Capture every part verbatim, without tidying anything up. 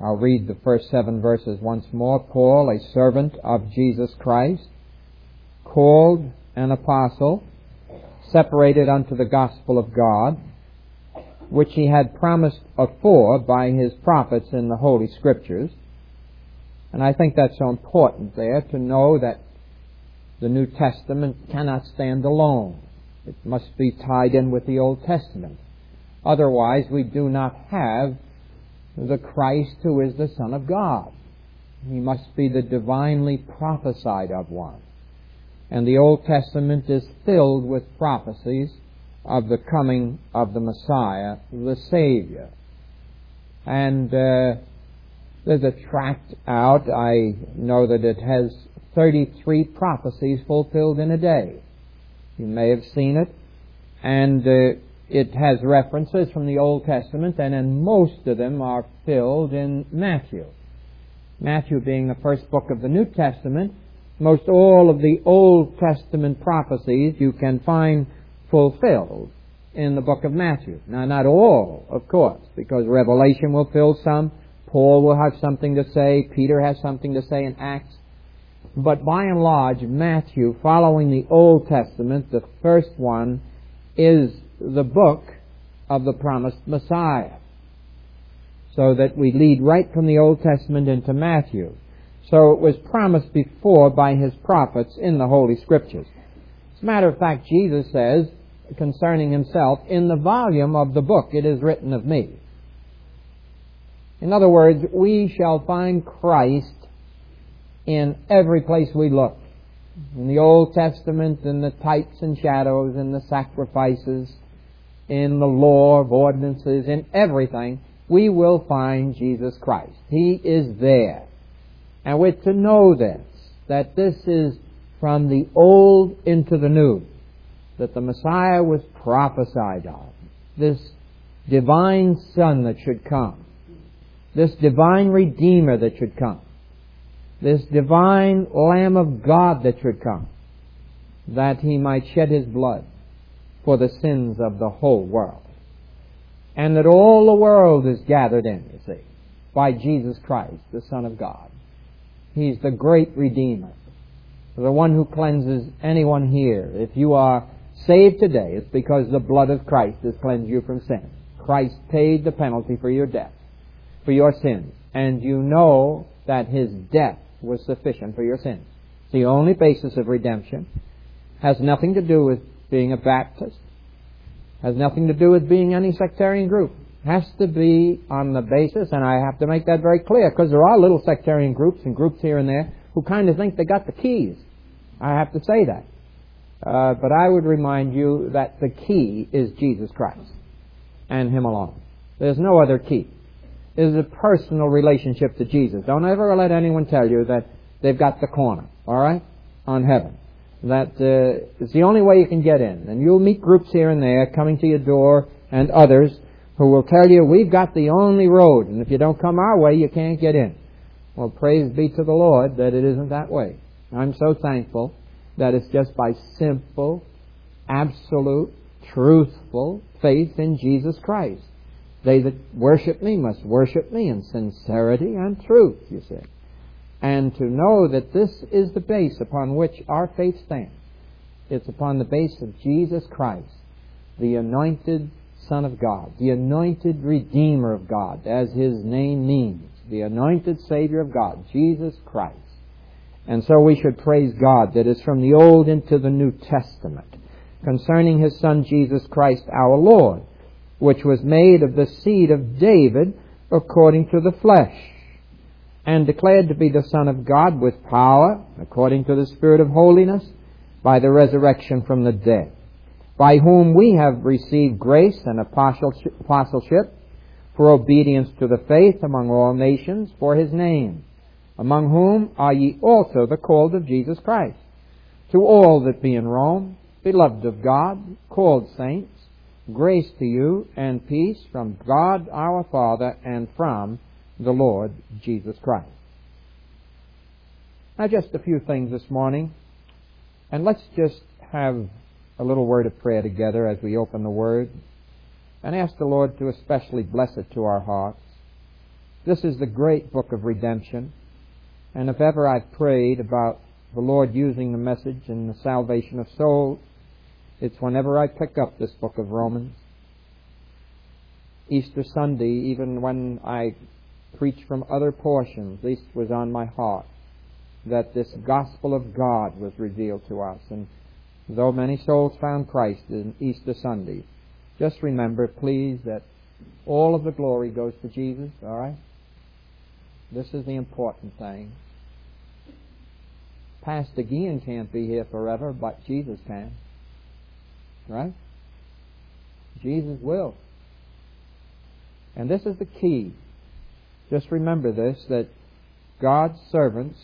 I'll read the first seven verses once more. Paul, a servant of Jesus Christ, called an apostle, separated unto the gospel of God, which he had promised afore by his prophets in the Holy Scriptures. And I think that's so important there to know that the New Testament cannot stand alone. It must be tied in with the Old Testament. Otherwise, we do not have the Christ who is the Son of God. He must be the divinely prophesied of one. And the Old Testament is filled with prophecies of the coming of the Messiah, the Savior. And uh, there's a tract out. I know that it has thirty-three prophecies fulfilled in a day. You may have seen it. And uh, it has references from the Old Testament, and then most of them are filled in Matthew. Matthew being the first book of the New Testament, most all of the Old Testament prophecies you can find fulfilled in the book of Matthew. Now, not all, of course, because Revelation will fill some, Paul will have something to say, Peter has something to say in Acts. But by and large, Matthew, following the Old Testament, the first one, is the book of the promised Messiah. So that we lead right from the Old Testament into Matthew. So it was promised before by his prophets in the Holy Scriptures. As a matter of fact, Jesus says, concerning himself, in the volume of the book it is written of me. In other words, we shall find Christ in every place we look. In the Old Testament, in the types and shadows, in the sacrifices, in the law of ordinances, in everything, we will find Jesus Christ. He is there. And we're to know this, that this is from the old into the new, that the Messiah was prophesied of, this divine Son that should come, this divine Redeemer that should come, this divine Lamb of God that should come, that he might shed his blood for the sins of the whole world. And that all the world is gathered in, you see, by Jesus Christ, the Son of God. He's the great Redeemer, the one who cleanses anyone here. If you are saved today, it's because the blood of Christ has cleansed you from sin. Christ paid the penalty for your death, for your sins. And you know that his death was sufficient for your sins. It's the only basis of redemption. Has nothing to do with being a Baptist. Has nothing to do with being any sectarian group. Has to be on the basis, and I have to make that very clear, because there are little sectarian groups and groups here and there who kind of think they got the keys. I have to say that. Uh, but I would remind you that the key is Jesus Christ and him alone. There's no other key. It is a personal relationship to Jesus. Don't ever let anyone tell you that they've got the corner, all right, on heaven. That uh, it's the only way you can get in. And you'll meet groups here and there coming to your door and others who will tell you, we've got the only road, and if you don't come our way, you can't get in. Well, praise be to the Lord that it isn't that way. I'm so thankful that it's just by simple, absolute, truthful faith in Jesus Christ. They that worship me must worship me in sincerity and truth, you see. And to know that this is the base upon which our faith stands. It's upon the base of Jesus Christ, the anointed Son of God, the anointed Redeemer of God, as his name means, the anointed Savior of God, Jesus Christ. And so we should praise God that is from the Old into the New Testament, concerning his Son Jesus Christ our Lord, which was made of the seed of David according to the flesh, and declared to be the Son of God with power, according to the Spirit of holiness, by the resurrection from the dead, by whom we have received grace and apostleship for obedience to the faith among all nations for his name, among whom are ye also the called of Jesus Christ. To all that be in Rome, beloved of God, called saints, grace to you and peace from God our Father and from the Lord Jesus Christ. Now, just a few things this morning, and let's just have a little word of prayer together as we open the Word and ask the Lord to especially bless it to our hearts. This is the great book of redemption. And if ever I've prayed about the Lord using the message in the salvation of souls, it's whenever I pick up this book of Romans. Easter Sunday, even when I preached from other portions, this was on my heart, that this gospel of God was revealed to us. And though many souls found Christ in Easter Sunday, just remember, please, that all of the glory goes to Jesus, all right? This is the important thing. Pastor Gian can't be here forever, but Jesus can. Right? Jesus will. And this is the key. Just remember this, that God's servants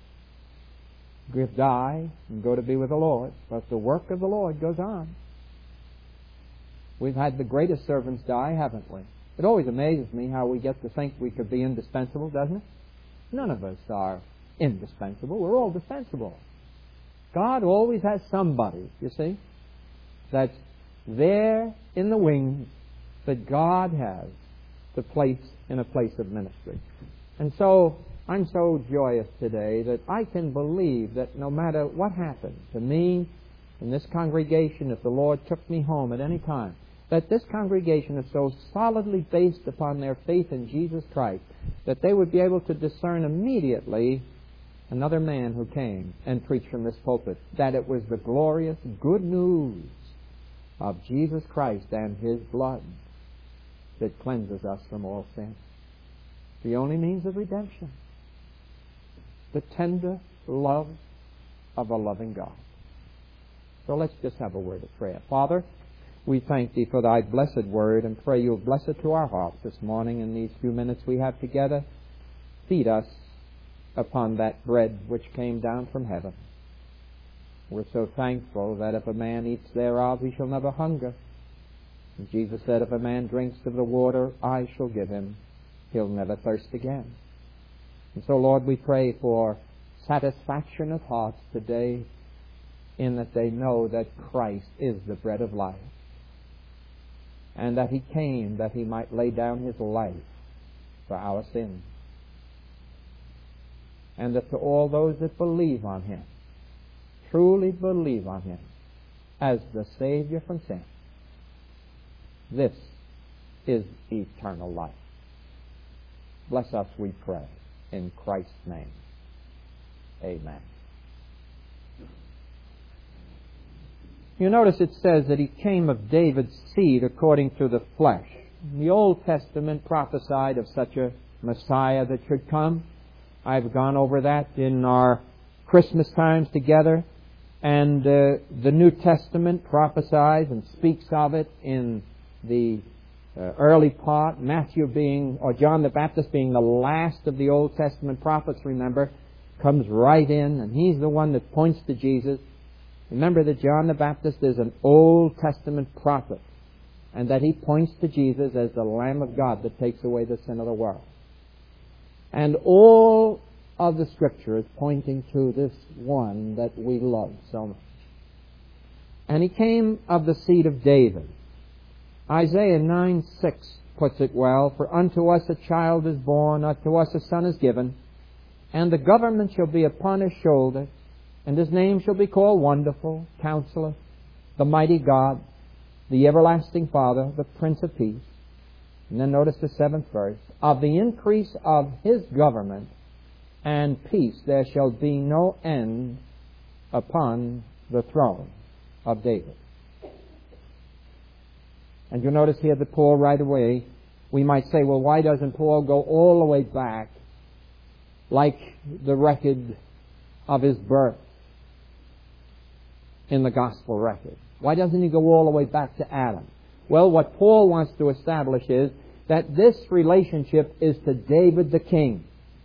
die and go to be with the Lord, but the work of the Lord goes on. We've had the greatest servants die, haven't we? It always amazes me how we get to think we could be indispensable, doesn't it? None of us are indispensable. We're all dispensable. God always has somebody, you see, that's there in the wings that God has to place in a place of ministry. And so I'm so joyous today that I can believe that no matter what happened to me in this congregation, if the Lord took me home at any time, that this congregation is so solidly based upon their faith in Jesus Christ that they would be able to discern immediately another man who came and preached from this pulpit, that it was the glorious good news of Jesus Christ and His blood that cleanses us from all sin. The only means of redemption. The tender love of a loving God. So let's just have a word of prayer. Father, we thank Thee for Thy blessed word and pray You'll bless it to our hearts this morning in these few minutes we have together. Feed us upon that bread which came down from heaven. We're so thankful that if a man eats thereof, he shall never hunger. And Jesus said, if a man drinks of the water I shall give him, he'll never thirst again. And so, Lord, we pray for satisfaction of hearts today in that they know that Christ is the bread of life, and that He came that He might lay down His life for our sins. And that to all those that believe on Him, truly believe on Him as the Savior from sin, this is eternal life. Bless us, we pray, in Christ's name. Amen. You notice it says that He came of David's seed according to the flesh. The Old Testament prophesied of such a Messiah that should come. I've gone over that in our Christmas times together. And uh, the New Testament prophesies and speaks of it in the uh, early part. Matthew being, or John the Baptist being the last of the Old Testament prophets, remember, comes right in, and he's the one that points to Jesus. Remember that John the Baptist is an Old Testament prophet, and that he points to Jesus as the Lamb of God that takes away the sin of the world. And all of the Scripture is pointing to this one that we love so much. And He came of the seed of David. Isaiah nine six puts it well, for unto us a child is born, unto us a son is given, and the government shall be upon His shoulder, and His name shall be called Wonderful, Counselor, the Mighty God, the Everlasting Father, the Prince of Peace. And then notice the seventh verse. Of the increase of His government and peace there shall be no end upon the throne of David. And you'll notice here that Paul right away, we might say, well, why doesn't Paul go all the way back like the record of his birth in the gospel record? Why doesn't he go all the way back to Adam? Well, what Paul wants to establish is that this relationship is to David the king.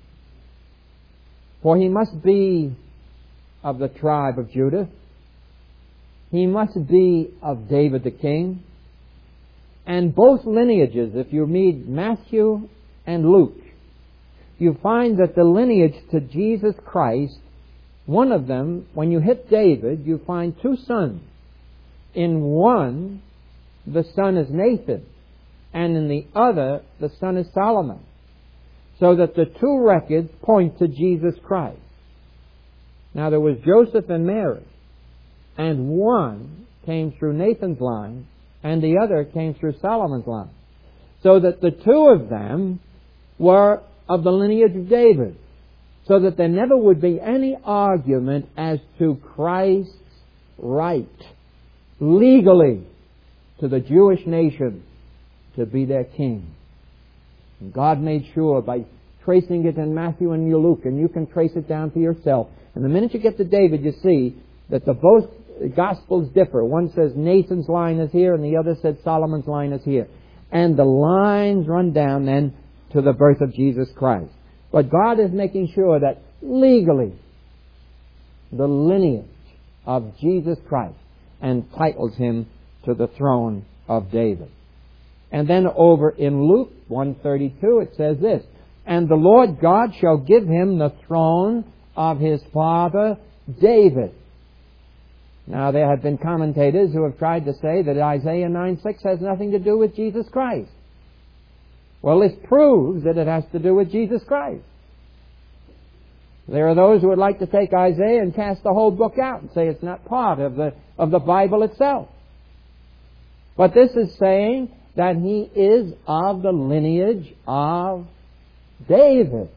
For he must be of the tribe of Judah. He must be of David the king. And both lineages, if you read Matthew and Luke, you find that the lineage to Jesus Christ, one of them, when you hit David, you find two sons. In one, the son is Nathan, and in the other, the son is Solomon. So that the two records point to Jesus Christ. Now there was Joseph and Mary, and one came through Nathan's line, and the other came through Solomon's line. So that the two of them were of the lineage of David. So that there never would be any argument as to Christ's right, legally, to the Jewish nation to be their king. And God made sure by tracing it in Matthew and Luke, and you can trace it down to yourself. And the minute you get to David, you see that the both Gospels differ. One says Nathan's line is here, and the other says Solomon's line is here. And the lines run down then to the birth of Jesus Christ. But God is making sure that legally the lineage of Jesus Christ entitles him to the throne of David. And then over in Luke one thirty-two it says this, and the Lord God shall give him the throne of his father David. Now there have been commentators who have tried to say that Isaiah nine six has nothing to do with Jesus Christ. Well, this proves that it has to do with Jesus Christ. There are those who would like to take Isaiah and cast the whole book out and say it's not part of the of the Bible itself. But this is saying that he is of the lineage of David.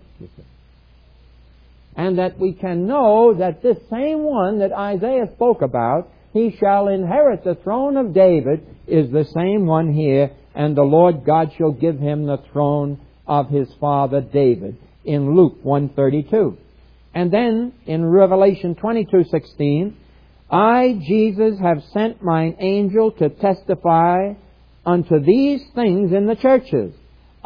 And that we can know that this same one that Isaiah spoke about, he shall inherit the throne of David, is the same one here, and the Lord God shall give him the throne of his father David, in Luke one thirty-two. And then in Revelation twenty-two sixteen, I, Jesus, have sent mine angel to testify unto these things in the churches.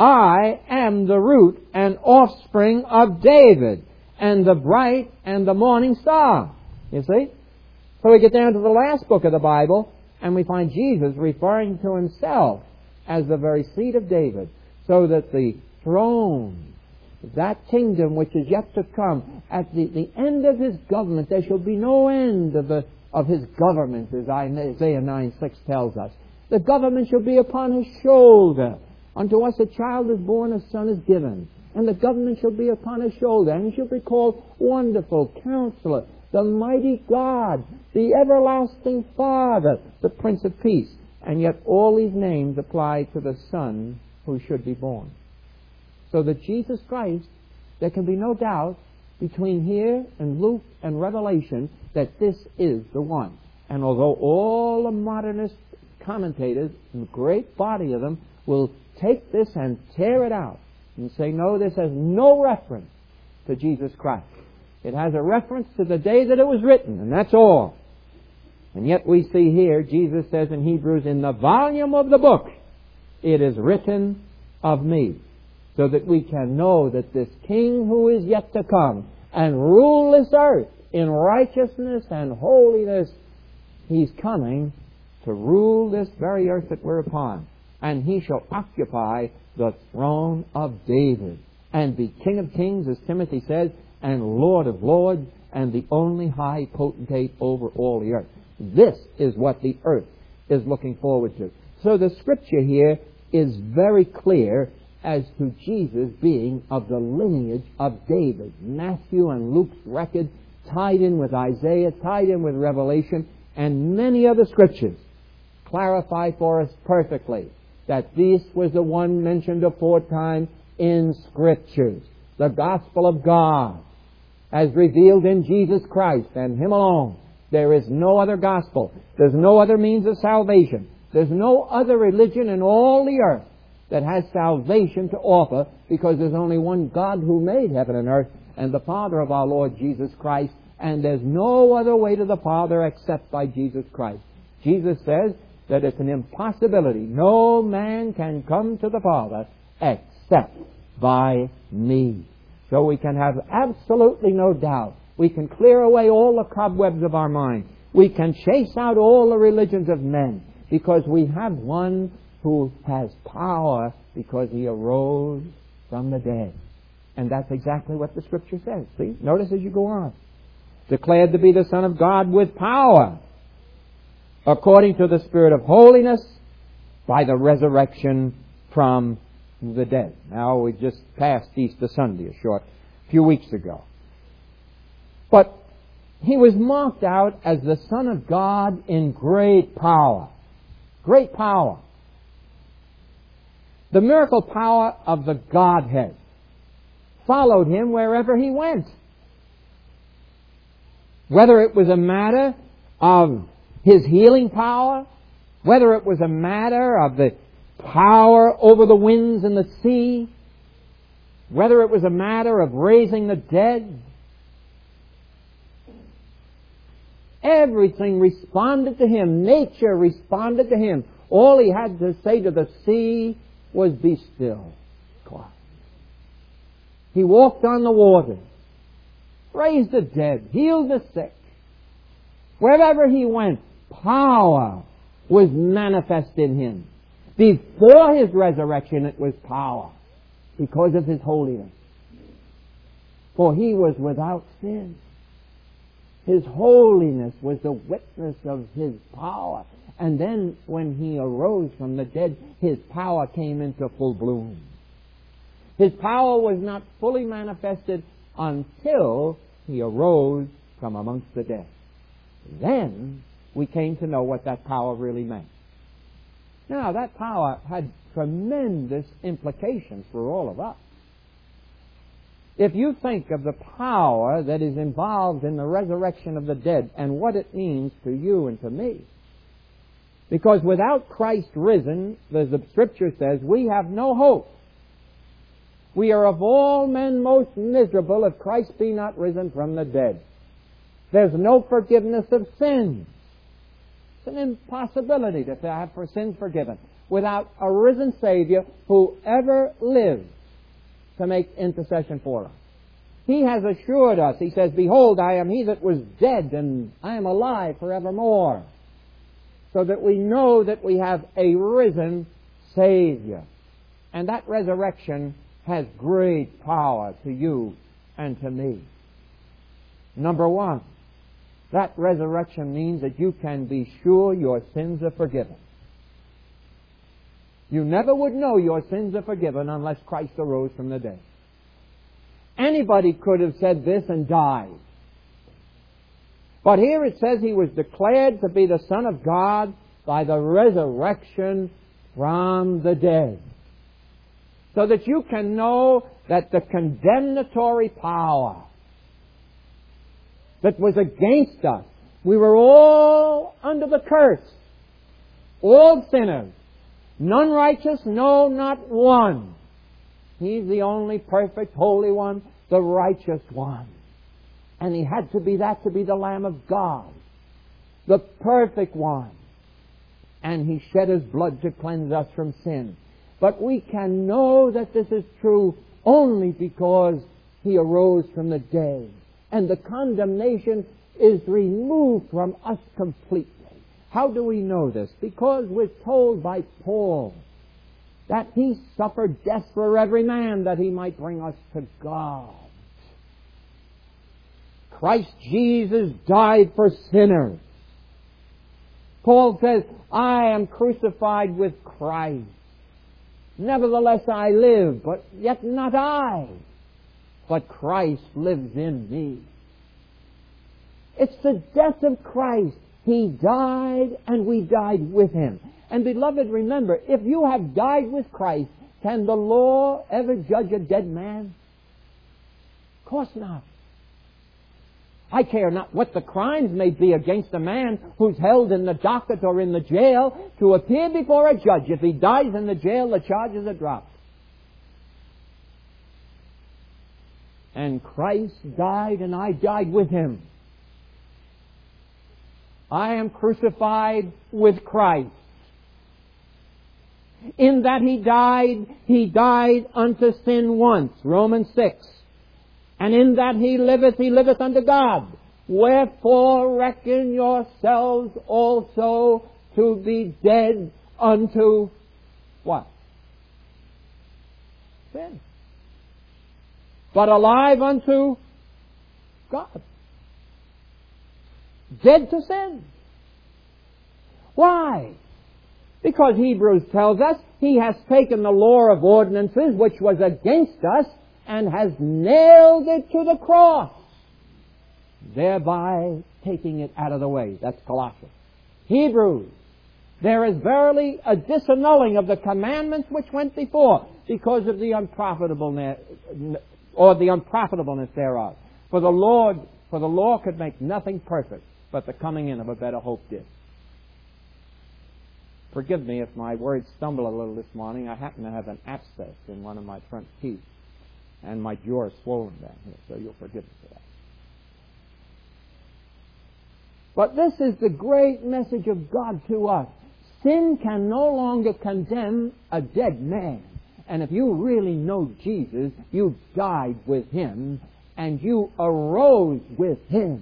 I am the root and offspring of David, and the bright and the morning star. You see? So we get down to the last book of the Bible, and we find Jesus referring to himself as the very seed of David, so that the throne, that kingdom which is yet to come, at the, the end of his government, there shall be no end of, the, of his government, as Isaiah nine six tells us. The government shall be upon his shoulder. Unto us a child is born, a son is given. And the government shall be upon his shoulder, and he shall be called Wonderful, Counselor, the Mighty God, the Everlasting Father, the Prince of Peace. And yet all these names apply to the Son who should be born. So that Jesus Christ, there can be no doubt between here and Luke and Revelation that this is the one. And although all the modernist commentators, and the great body of them, will take this and tear it out and say, no, this has no reference to Jesus Christ. It has a reference to the day that it was written, and that's all. And yet we see here, Jesus says in Hebrews, in the volume of the book, it is written of me. So that we can know that this King who is yet to come and rule this earth in righteousness and holiness, he's coming to rule this very earth that we're upon. And he shall occupy the throne of David and be King of kings, as Timothy says, and Lord of lords, and the only high potentate over all the earth. This is what the earth is looking forward to. So the scripture here is very clear as to Jesus being of the lineage of David. Matthew and Luke's record tied in with Isaiah, tied in with Revelation, and many other scriptures clarify for us perfectly that this was the one mentioned aforetime in Scriptures. The gospel of God as revealed in Jesus Christ and Him alone. There is no other gospel. There's no other means of salvation. There's no other religion in all the earth that has salvation to offer, because there's only one God who made heaven and earth, and the Father of our Lord Jesus Christ, and there's no other way to the Father except by Jesus Christ. Jesus says that it's an impossibility. No man can come to the Father except by me. So we can have absolutely no doubt. We can clear away all the cobwebs of our mind. We can chase out all the religions of men, because we have one who has power, because He arose from the dead. And that's exactly what the Scripture says. See? Notice as you go on. Declared to be the Son of God with power, according to the Spirit of holiness, by the resurrection from from the dead. Now, we just passed Easter Sunday a short few weeks ago. But he was marked out as the Son of God in great power. Great power. The miracle power of the Godhead followed him wherever he went. Whether it was a matter of his healing power, whether it was a matter of the power over the winds and the sea, whether it was a matter of raising the dead, everything responded to him. Nature responded to him. All he had to say to the sea was, "Be still." Quiet. He walked on the water, raised the dead, healed the sick. Wherever he went, power was manifest in him. Before his resurrection, it was power because of his holiness. For he was without sin. His holiness was the witness of his power. And then when he arose from the dead, his power came into full bloom. His power was not fully manifested until he arose from amongst the dead. Then we came to know what that power really meant. Now, that power had tremendous implications for all of us. If you think of the power that is involved in the resurrection of the dead and what it means to you and to me, because without Christ risen, as the Scripture says, we have no hope. We are of all men most miserable if Christ be not risen from the dead. There's no forgiveness of sins. It's an impossibility to have for sins forgiven without a risen Savior who ever lived to make intercession for us. He has assured us, he says, "Behold, I am he that was dead, and I am alive forevermore." So that we know that we have a risen Savior. And that resurrection has great power to you and to me. Number one, that resurrection means that you can be sure your sins are forgiven. You never would know your sins are forgiven unless Christ arose from the dead. Anybody could have said this and died. But here it says he was declared to be the Son of God by the resurrection from the dead. So that you can know that the condemnatory power that was against us, we were all under the curse, all sinners, none righteous, no, not one. He's the only perfect, holy one, the righteous one. And he had to be that to be the Lamb of God, the perfect one. And he shed his blood to cleanse us from sin. But we can know that this is true only because he arose from the dead. And the condemnation is removed from us completely. How do we know this? Because we're told by Paul that he suffered death for every man that he might bring us to God. Christ Jesus died for sinners. Paul says, "I am crucified with Christ. Nevertheless I live, but yet not I, but Christ lives in me." It's the death of Christ. He died and we died with him. And beloved, remember, if you have died with Christ, can the law ever judge a dead man? Of course not. I care not what the crimes may be against a man who's held in the docket or in the jail to appear before a judge. If he dies in the jail, the charges are dropped. And Christ died and I died with him. I am crucified with Christ. In that he died, he died unto sin once, Romans six. And in that he liveth, he liveth unto God. Wherefore reckon yourselves also to be dead unto what? Sin. But alive unto God. Dead to sin. Why? Because Hebrews tells us He has taken the law of ordinances which was against us and has nailed it to the cross, thereby taking it out of the way. That's Colossians. Hebrews. There is verily a disannulling of the commandments which went before, because of the unprofitableness or the unprofitableness thereof. For the Lord, for the law could make nothing perfect, but the coming in of a better hope did. Forgive me if my words stumble a little this morning. I happen to have an abscess in one of my front teeth, and my jaw is swollen down here, so you'll forgive me for that. But this is the great message of God to us. Sin can no longer condemn a dead man. And if you really know Jesus, you died with Him, and you arose with Him.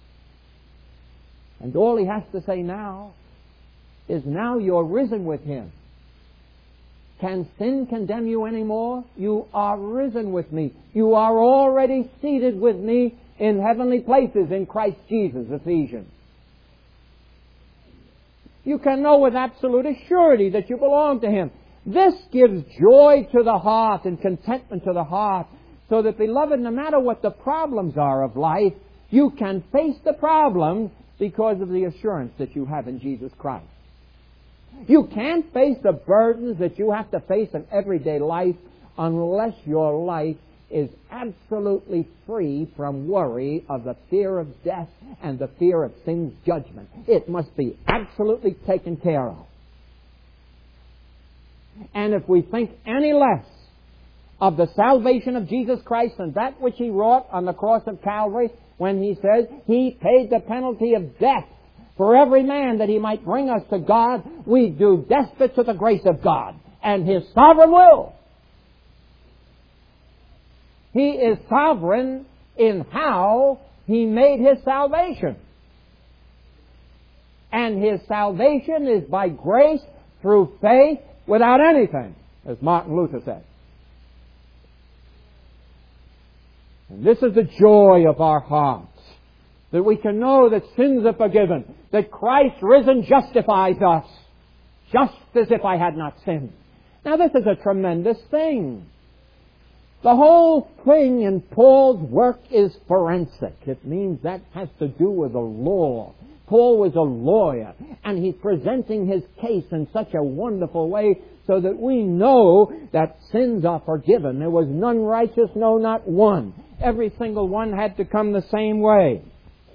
And all He has to say now is, now you're risen with Him. Can sin condemn you anymore? You are risen with me. You are already seated with me in heavenly places in Christ Jesus, Ephesians. You can know with absolute assurity that you belong to Him. This gives joy to the heart and contentment to the heart, so that, beloved, no matter what the problems are of life, you can face the problems because of the assurance that you have in Jesus Christ. You can't face the burdens that you have to face in everyday life unless your life is absolutely free from worry of the fear of death and the fear of sin's judgment. It must be absolutely taken care of. And if we think any less of the salvation of Jesus Christ and that which He wrought on the cross of Calvary, when He says He paid the penalty of death for every man that He might bring us to God, we do despot to the grace of God and His sovereign will. He is sovereign in how He made His salvation. And His salvation is by grace through faith without anything, as Martin Luther said. And this is the joy of our hearts, that we can know that sins are forgiven, that Christ risen justifies us, just as if I had not sinned. Now this is a tremendous thing. The whole thing in Paul's work is forensic. It means that has to do with the law. Paul was a lawyer, and he's presenting his case in such a wonderful way so that we know that sins are forgiven. There was none righteous, no, not one. Every single one had to come the same way.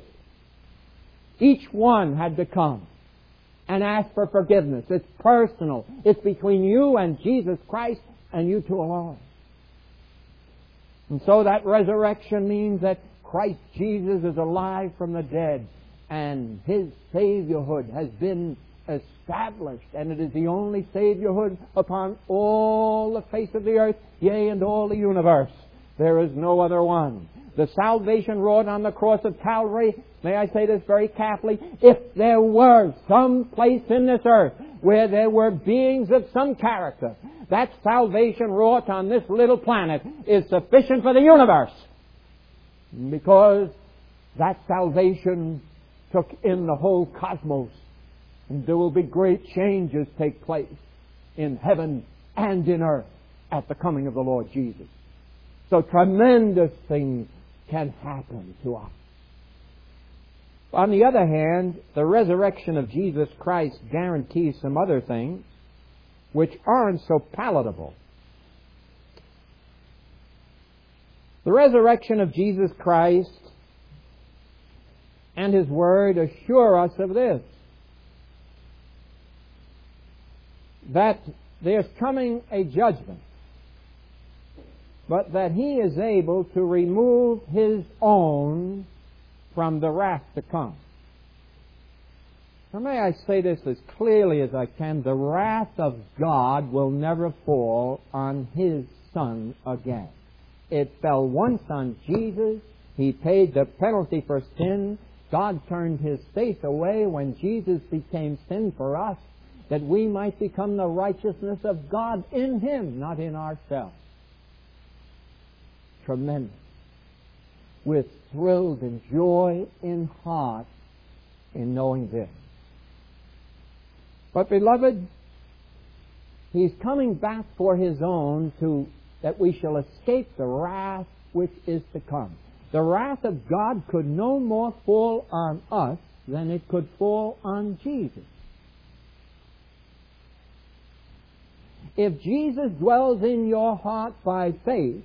Each one had to come and ask for forgiveness. It's personal. It's between you and Jesus Christ and you two alone. And so that resurrection means that Christ Jesus is alive from the dead, and His Saviorhood has been established, and it is the only Saviorhood upon all the face of the earth, yea, and all the universe. There is no other one. The salvation wrought on the cross of Calvary, may I say this very carefully, if there were some place in this earth where there were beings of some character, that salvation wrought on this little planet is sufficient for the universe. Because that salvation took in the whole cosmos. And there will be great changes take place in heaven and in earth at the coming of the Lord Jesus. So tremendous things can happen to us. On the other hand, the resurrection of Jesus Christ guarantees some other things which aren't so palatable. The resurrection of Jesus Christ and His Word assure us of this, that there's coming a judgment, but that He is able to remove His own from the wrath to come. Now may I say this as clearly as I can, the wrath of God will never fall on His Son again. It fell once on Jesus. He paid the penalty for sin. God turned His face away when Jesus became sin for us, that we might become the righteousness of God in Him, not in ourselves. Tremendous. We're thrilled and joy in heart in knowing this. But beloved, He's coming back for His own to that we shall escape the wrath which is to come. The wrath of God could no more fall on us than it could fall on Jesus. If Jesus dwells in your heart by faith,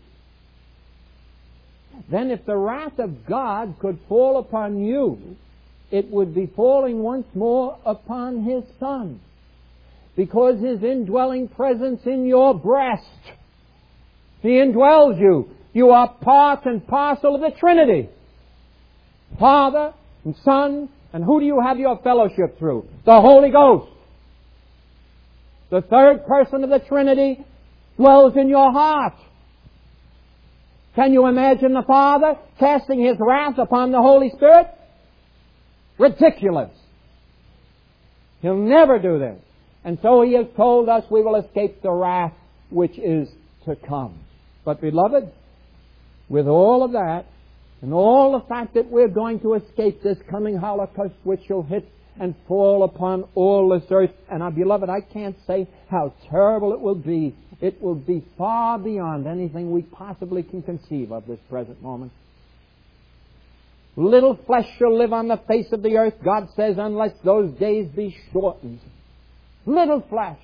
then if the wrath of God could fall upon you, it would be falling once more upon His Son. Because His indwelling presence in your breast, He indwells you. You are part and parcel of the Trinity. Father and Son, and who do you have your fellowship through? The Holy Ghost. The third person of the Trinity dwells in your heart. Can you imagine the Father casting His wrath upon the Holy Spirit? Ridiculous. He'll never do this. And so He has told us we will escape the wrath which is to come. But beloved, with all of that, and all the fact that we're going to escape this coming Holocaust which shall hit and fall upon all this earth, and our beloved, I can't say how terrible it will be. It will be far beyond anything we possibly can conceive of this present moment. Little flesh shall live on the face of the earth, God says, unless those days be shortened. Little flesh.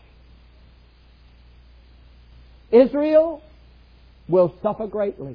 Israel will suffer greatly.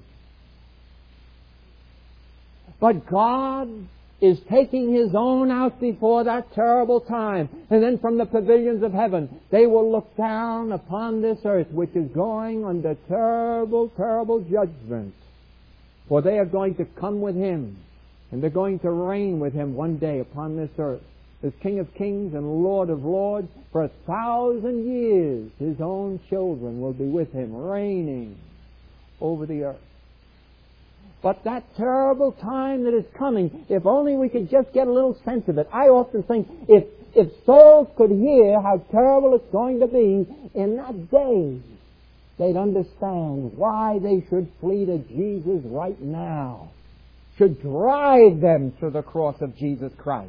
But God is taking His own out before that terrible time. And then from the pavilions of heaven, they will look down upon this earth, which is going under terrible, terrible judgment. For they are going to come with Him, and they're going to reign with Him one day upon this earth. As King of Kings and Lord of Lords, for a thousand years, His own children will be with Him, reigning over the earth. But that terrible time that is coming, if only we could just get a little sense of it. I often think, if, if souls could hear how terrible it's going to be in that day, they'd understand why they should flee to Jesus right now, should drive them to the cross of Jesus Christ.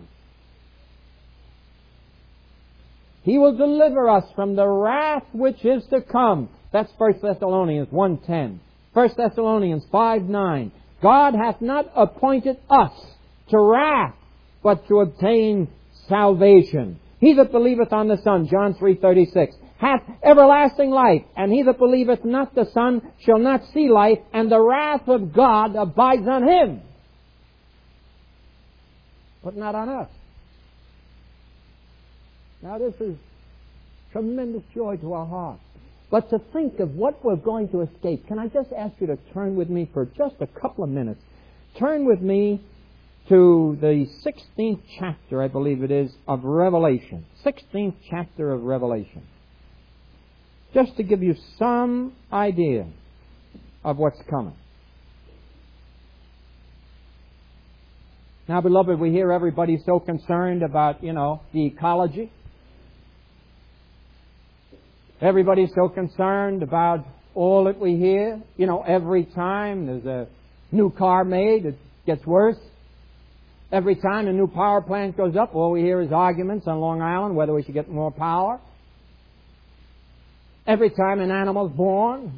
He will deliver us from the wrath which is to come. That's First Thessalonians one ten. First Thessalonians five nine. God hath not appointed us to wrath, but to obtain salvation. He that believeth on the Son, John three thirty-six, hath everlasting life, and he that believeth not the Son shall not see life, and the wrath of God abides on him, but not on us. Now this is tremendous joy to our hearts. But to think of what we're going to escape, can I just ask you to turn with me for just a couple of minutes? Turn with me to the sixteenth chapter, I believe it is, of Revelation. sixteenth chapter of Revelation. Just to give you some idea of what's coming. Now, beloved, we hear everybody so concerned about, you know, the ecology. Everybody's so concerned about all that we hear. You know, every time there's a new car made, it gets worse. Every time a new power plant goes up, all we hear is arguments on Long Island whether we should get more power. Every time an animal's born,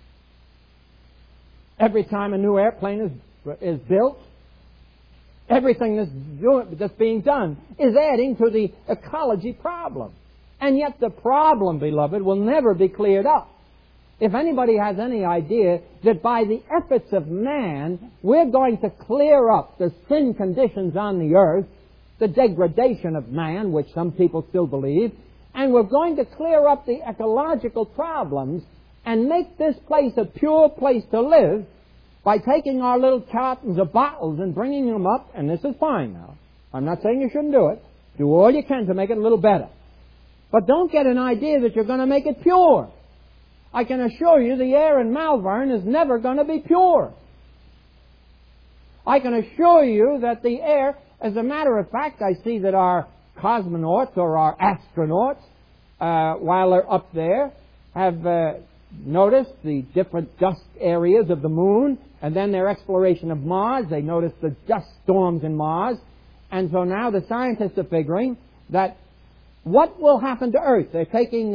every time a new airplane is is built, everything that's, doing, that's being done is adding to the ecology problem. And yet the problem, beloved, will never be cleared up. If anybody has any idea that by the efforts of man, we're going to clear up the sin conditions on the earth, the degradation of man, which some people still believe, and we're going to clear up the ecological problems and make this place a pure place to live by taking our little cartons of bottles and bringing them up, and this is fine now. I'm not saying you shouldn't do it. Do all you can to make it a little better. But don't get an idea that you're going to make it pure. I can assure you the air in Malvern is never going to be pure. I can assure you that the air, as a matter of fact, I see that our cosmonauts or our astronauts, uh, while they're up there, have uh, noticed the different dust areas of the moon, and then their exploration of Mars, they noticed the dust storms in Mars, and so now the scientists are figuring that what will happen to Earth? They're taking the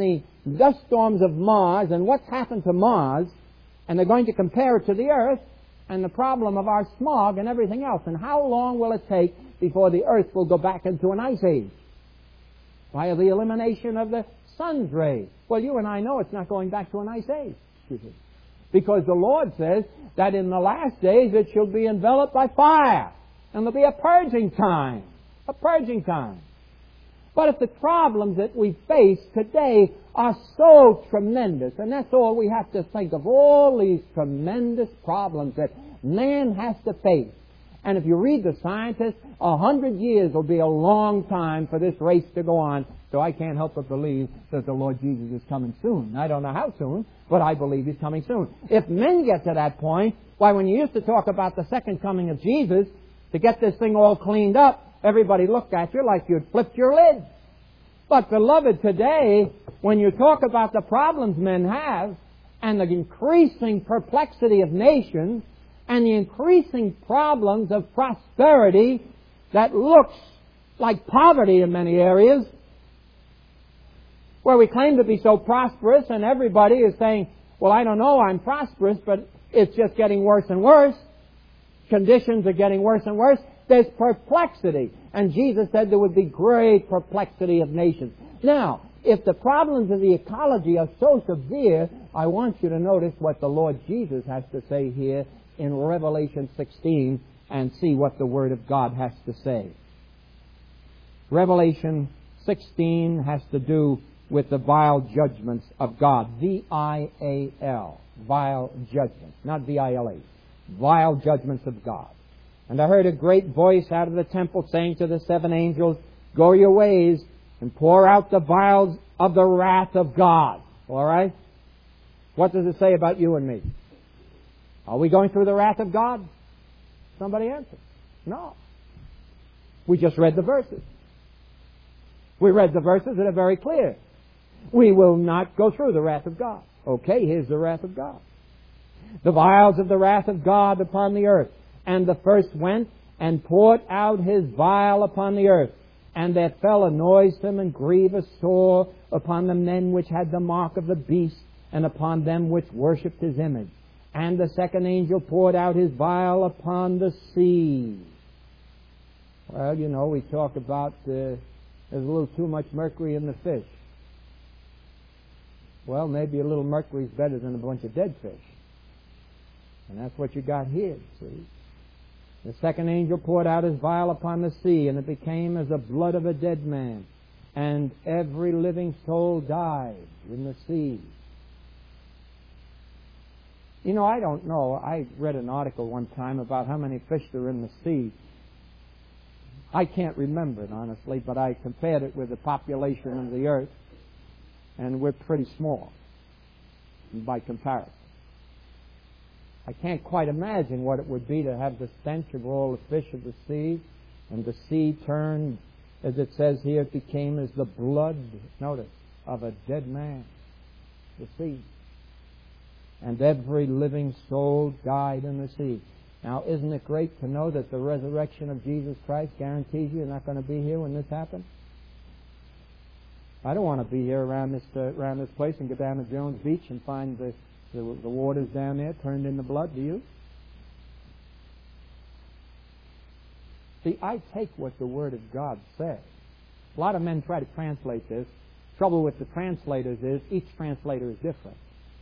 dust storms of Mars and what's happened to Mars, and they're going to compare it to the Earth and the problem of our smog and everything else. And how long will it take before the Earth will go back into an ice age? Via the elimination of the sun's rays. Well, you and I know it's not going back to an ice age. Because the Lord says that in the last days it shall be enveloped by fire. And there'll be a purging time. A purging time. But if the problems that we face today are so tremendous, and that's all we have to think of, all these tremendous problems that man has to face. And if you read the scientists, a hundred years will be a long time for this race to go on. So I can't help but believe that the Lord Jesus is coming soon. I don't know how soon, but I believe He's coming soon. If men get to that point, why, when you used to talk about the second coming of Jesus, to get this thing all cleaned up, everybody looked at you like you'd flipped your lid. But, beloved, today, when you talk about the problems men have, and the increasing perplexity of nations, and the increasing problems of prosperity that looks like poverty in many areas, where we claim to be so prosperous, and everybody is saying, well, I don't know, I'm prosperous, but it's just getting worse and worse. Conditions are getting worse and worse. There's perplexity. And Jesus said there would be great perplexity of nations. Now, if the problems of the ecology are so severe, I want you to notice what the Lord Jesus has to say here in Revelation sixteen and see what the Word of God has to say. Revelation sixteen has to do with the vile judgments of God. V I A L. Vile judgments. Not V I L A. Vile judgments of God. And I heard a great voice out of the temple saying to the seven angels, go your ways and pour out the vials of the wrath of God. All right? What does it say about you and me? Are we going through the wrath of God? Somebody answer. No. We just read the verses. We read the verses that are very clear. We will not go through the wrath of God. Okay, here's the wrath of God. The vials of the wrath of God upon the earth. And the first went and poured out his vial upon the earth. And there fell a noisome and grievous sore upon the men which had the mark of the beast, and upon them which worshipped his image. And the second angel poured out his vial upon the sea. Well, you know, we talk about uh, there's a little too much mercury in the fish. Well, maybe a little mercury is better than a bunch of dead fish. And that's what you got here, see. The second angel poured out his vial upon the sea, and it became as the blood of a dead man. And every living soul died in the sea. You know, I don't know. I read an article one time about how many fish there are in the sea. I can't remember it, honestly, but I compared it with the population of the earth, and we're pretty small by comparison. I can't quite imagine what it would be to have the stench of all the fish of the sea, and the sea turned, as it says here, it became as the blood, notice, of a dead man. The sea. And every living soul died in the sea. Now, isn't it great to know that the resurrection of Jesus Christ guarantees you you're not going to be here when this happens? I don't want to be here around this uh, around this place and go down to Jones Beach and find the, the the waters down there turned into blood. Do you? See, I take what the Word of God says. A lot of men try to translate this. Trouble with the translators is each translator is different.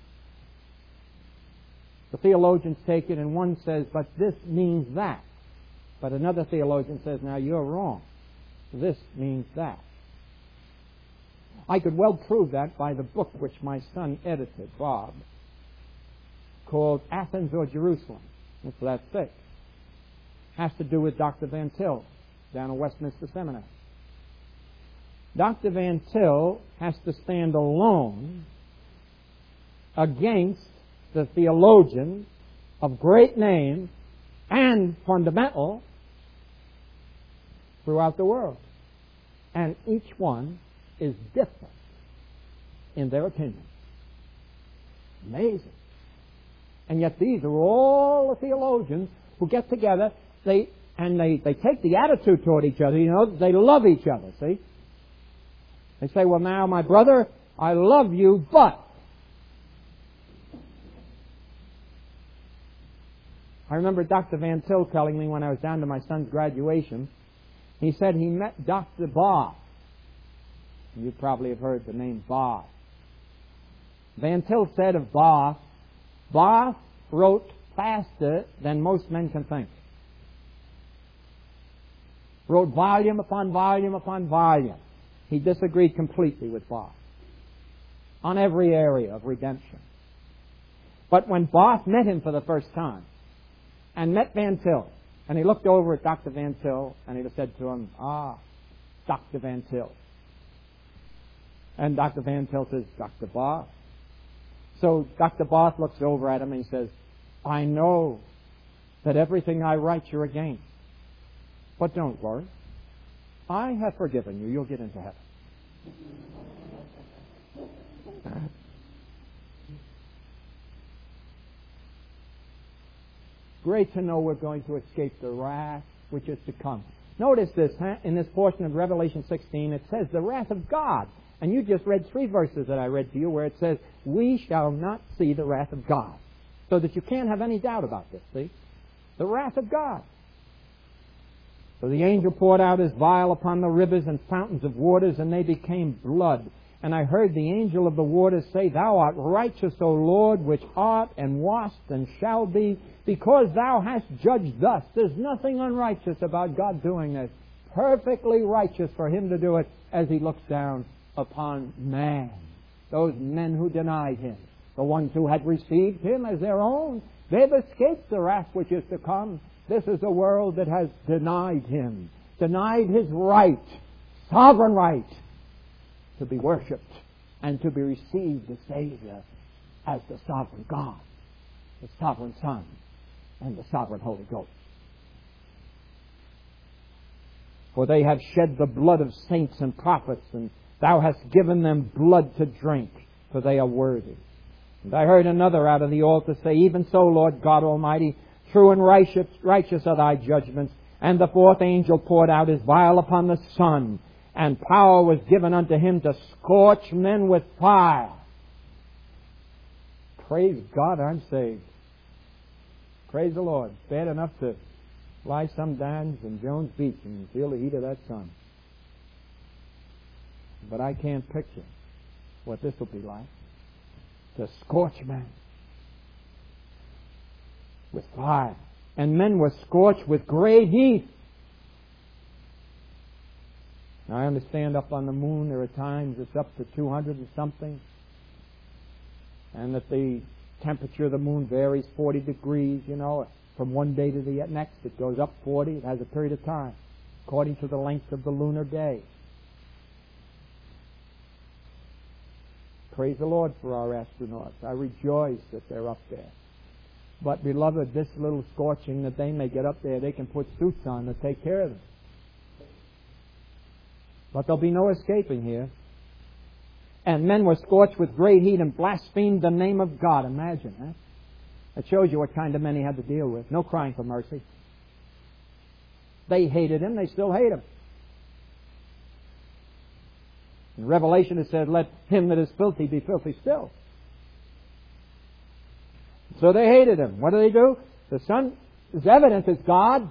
The theologians take it and one says, but this means that. But another theologian says, now you're wrong. This means that. I could well prove that by the book which my son edited, Bob, called Athens or Jerusalem. That's for that sake. Has to do with Doctor Van Til down at Westminster Seminary. Doctor Van Til has to stand alone against the theologian of great name and fundamental throughout the world. And each one is different in their opinion. Amazing. And yet these are all the theologians who get together, they and they, they take the attitude toward each other, you know, they love each other, see? They say, well, now, my brother, I love you, but I remember Doctor Van Til telling me when I was down to my son's graduation, he said he met Doctor Barth. You probably have heard the name Barth. Van Til said of Barth, Barth wrote faster than most men can think. Wrote volume upon volume upon volume. He disagreed completely with Barth on every area of redemption. But when Barth met him for the first time, and met Van Til, and he looked over at Doctor Van Til, and he said to him, "Ah, Doctor Van Til." And Doctor Van Til says, "Doctor Barth." So Doctor Barth looks over at him and he says, "I know that everything I write you're against, but don't worry. I have forgiven you. You'll get into heaven." Great to know we're going to escape the wrath which is to come. Notice this, huh? In this portion of Revelation sixteen, it says the wrath of God. And you just read three verses that I read to you where it says, we shall not see the wrath of God. So that you can't have any doubt about this, see? The wrath of God. So the angel poured out his vial upon the rivers and fountains of waters, and they became blood. And I heard the angel of the waters say, Thou art righteous, O Lord, which art and wast and shall be, because thou hast judged thus. There's nothing unrighteous about God doing this. Perfectly righteous for him to do it as he looks down upon man. Those men who denied him, the ones who had received him as their own, they've escaped the wrath which is to come. This is a world that has denied him, denied his right, sovereign right, to be worshipped and to be received as Savior as the sovereign God, the sovereign Son, and the sovereign Holy Ghost. For they have shed the blood of saints and prophets, and thou hast given them blood to drink, for they are worthy. And I heard another out of the altar say, Even so, Lord God Almighty, true and righteous, righteous are thy judgments. And the fourth angel poured out his vial upon the sun, and power was given unto him to scorch men with fire. Praise God, I'm saved. Praise the Lord. Bad enough to lie some downs in Jones Beach and feel the heat of that sun. But I can't picture what this will be like. To scorch men with fire. And men were scorched with great heat. Now, I understand up on the moon there are times it's up to two hundred and something, and that the temperature of the moon varies forty degrees, you know, from one day to the next. It goes up forty. It has a period of time according to the length of the lunar day. Praise the Lord for our astronauts. I rejoice that they're up there. But, beloved, this little scorching that they may get up there, they can put suits on to take care of them. But there'll be no escaping here. And men were scorched with great heat and blasphemed the name of God. Imagine, huh? That shows you what kind of men he had to deal with. No crying for mercy. They hated him. They still hate him. In Revelation it said, Let him that is filthy be filthy still. So they hated him. What do they do? The sun is evident as God.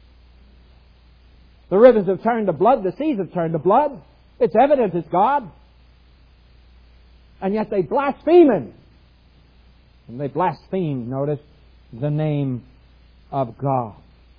The rivers have turned to blood. The seas have turned to blood. It's evident as God. And yet they blaspheme him. And they blaspheme, notice, the name of God.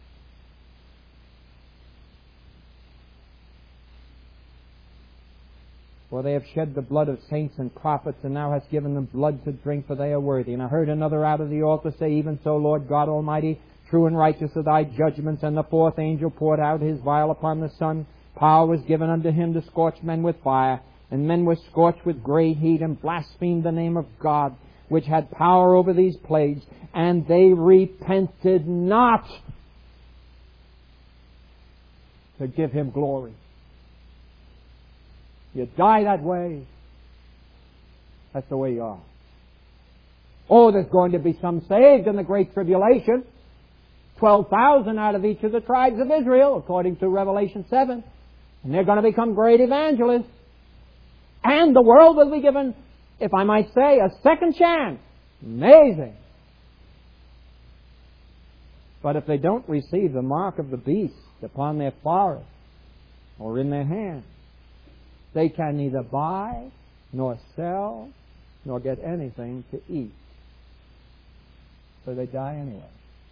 For they have shed the blood of saints and prophets, and thou hast given them blood to drink, for they are worthy. And I heard another out of the altar say, Even so, Lord God Almighty, true and righteous are thy judgments. And the fourth angel poured out his vial upon the sun. Power was given unto him to scorch men with fire. And men were scorched with great heat, and blasphemed the name of God, which had power over these plagues. And they repented not to give him glory. You die that way, that's the way you are. Oh, there's going to be some saved in the Great Tribulation. twelve thousand out of each of the tribes of Israel, according to Revelation seven. And they're going to become great evangelists. And the world will be given, if I might say, a second chance. Amazing. But if they don't receive the mark of the beast upon their forehead or in their hand, they can neither buy nor sell nor get anything to eat. So they die anyway.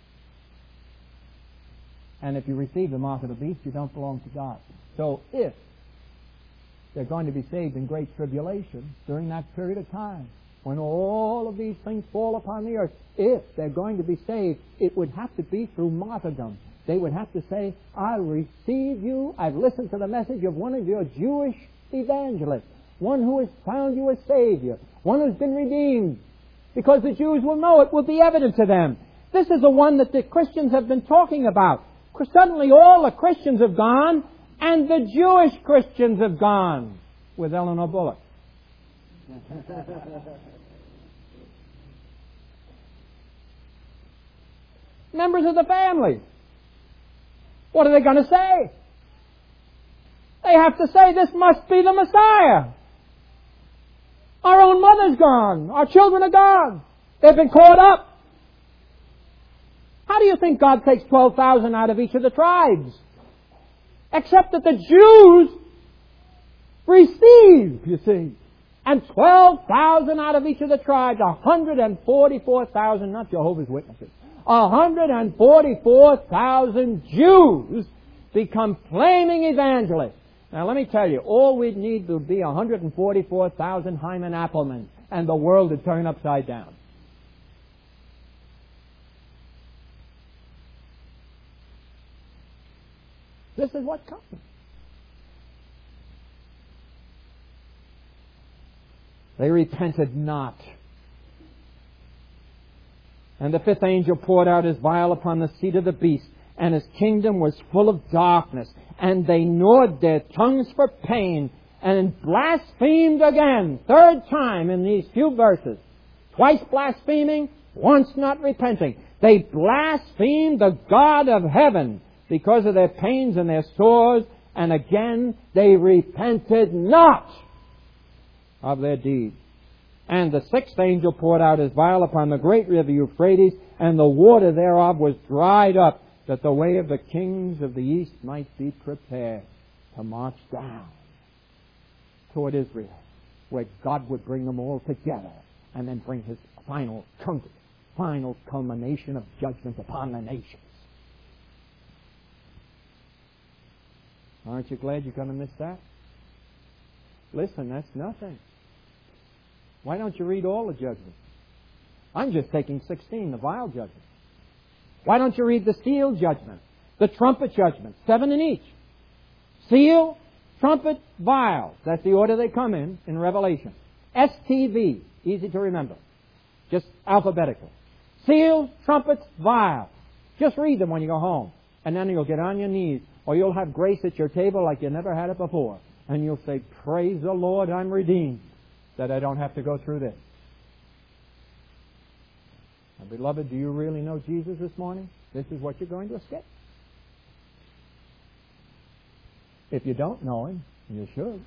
And if you receive the mark of the beast, you don't belong to God. So if they're going to be saved in great tribulation during that period of time, when all of these things fall upon the earth, if they're going to be saved, it would have to be through martyrdom. They would have to say, I receive you, I've listened to the message of one of your Jewish evangelists, one who has found you a Savior, one who's been redeemed, because the Jews will know it will be evident to them. This is the one that the Christians have been talking about. Suddenly all the Christians have gone, and the Jewish Christians have gone with Eleanor Bullock. Members of the family. What are they going to say? They have to say, this must be the Messiah. Our own mother's gone. Our children are gone. They've been caught up. How do you think God takes twelve thousand out of each of the tribes? Except that the Jews receive, you see. And twelve thousand out of each of the tribes, one hundred forty-four thousand, not Jehovah's Witnesses, one hundred forty-four thousand Jews become flaming evangelists. Now let me tell you, all we'd need would be one hundred forty-four thousand Hyman Applemans, and the world would turn upside down. This is what comes. They repented not. And the fifth angel poured out his vial upon the seat of the beast, and his kingdom was full of darkness. And they gnawed their tongues for pain, and blasphemed again, third time in these few verses. Twice blaspheming, once not repenting. They blasphemed the God of heaven because of their pains and their sores, and again they repented not of their deeds. And the sixth angel poured out his vial upon the great river Euphrates, and the water thereof was dried up, that the way of the kings of the east might be prepared to march down toward Israel, where God would bring them all together and then bring his final, final culmination of judgment upon the nations. Aren't you glad you're going to miss that? Listen, that's nothing. Why don't you read all the judgments? I'm just taking sixteen, the vial judgment. Why don't you read the seal judgment, the trumpet judgment, seven in each? Seal, trumpet, vial. That's the order they come in in Revelation. S T V, easy to remember. Just alphabetical. Seal, trumpets, vial. Just read them when you go home. And then you'll get on your knees, or you'll have grace at your table like you never had it before. And you'll say, praise the Lord, I'm redeemed, that I don't have to go through this. Now, beloved, do you really know Jesus this morning? This is what you're going to escape. If you don't know him, you should.